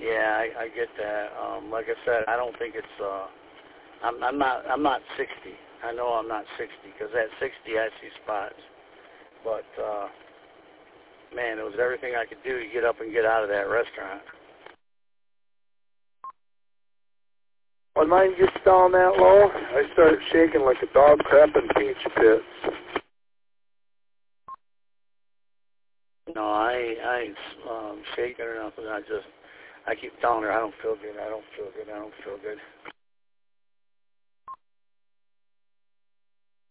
Yeah, I get that. Like I said, I don't think it's. I'm not 60. I know I'm not 60 because at 60 I see spots. But man, it was everything I could do to get up and get out of that restaurant. When mine gets down that low, I start shaking like a dog crapping peach pits. No, I ain't shaking or nothing. I keep telling her I don't feel good. I don't feel good. I don't feel good.